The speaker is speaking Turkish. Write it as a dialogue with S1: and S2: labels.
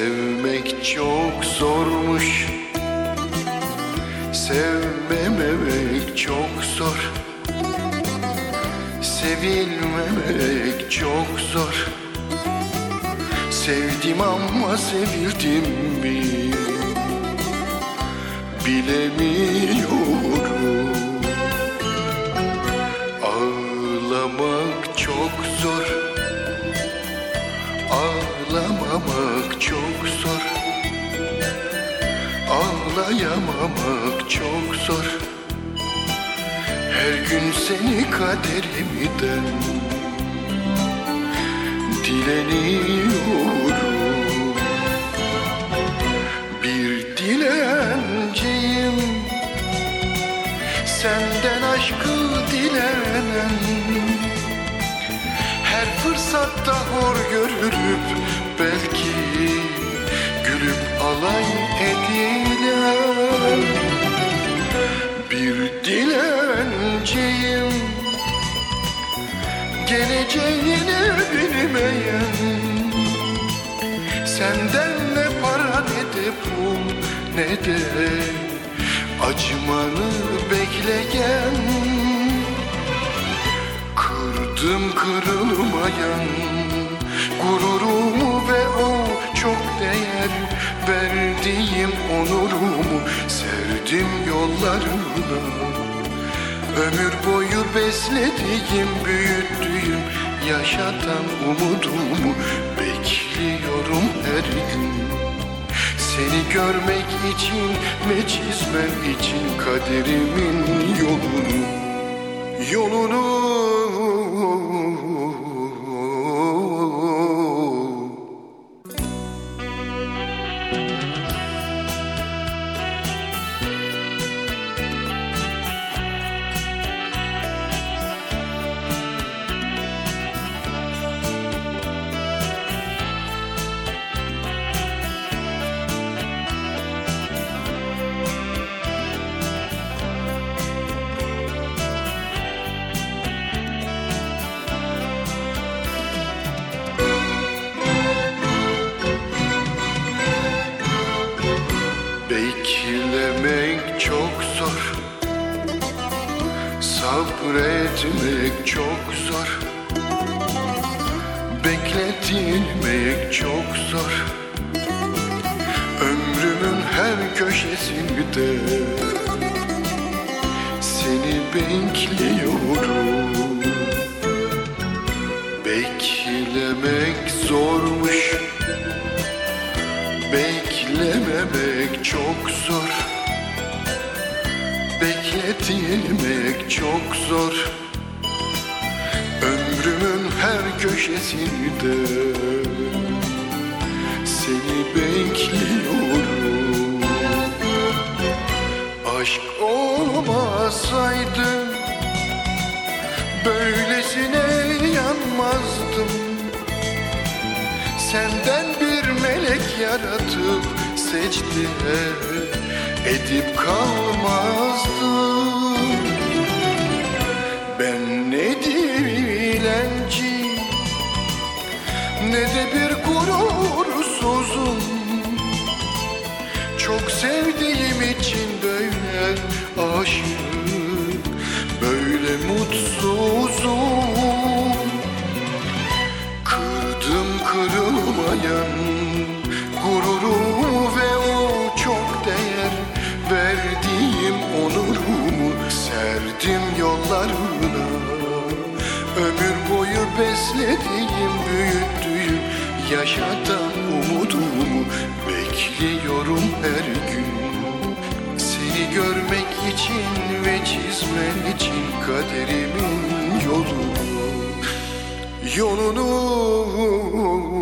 S1: Sevmek çok zormuş, sevmemek çok zor, sevilmemek çok zor. Sevdim ama sevildim mi bilemiyorum. Ağlamak çok zor, ağlamamak çok zor, ağlayamamak çok zor. Her gün seni kaderimden dileniyorum. Bir dilenciyim, senden aşkı dilenen. Her fırsatta hor görülüp belki gülüp alay edilen. Bir dilenciyim, geleceğini bilmeyen. Senden ne para ne de pul ne de acımanı bekleyen. Kırdım kırılmayan gururumu ve o çok değer verdiğim onurumu. Serdim yollarına, ömür boyu beslediğim, büyüttüğüm, yaşatan umudumu bekliyorum her gün. Seni görmek için ve çizmem için kaderimin yolunu. Beklemek çok zor, sabretmek çok zor, bekletilmek çok zor. Ömrümün her köşesinde seni bekliyorum. Beklemek zormuş, beklememek çok zor, bekletilmek çok zor. Ömrümün her köşesinde seni bekliyorum. Aşk olmasaydı böylesine yanmazdım. Senden bir melek yaratıp secde edip kalmazdım. Ben ne dilenci ne de bir gurursuzum. Çok sevdiğim için böyle aşık, böyle mutsuzum. Kırdım kırılmayan gururumu ve o çok değer verdiğim onurumu. Serdim yollarına, ömür boyu beslediğim, büyüttüğüm, yaşatan umudumu bekliyorum her gün. Seni görmek için ve çizmen için kaderimin yolunu.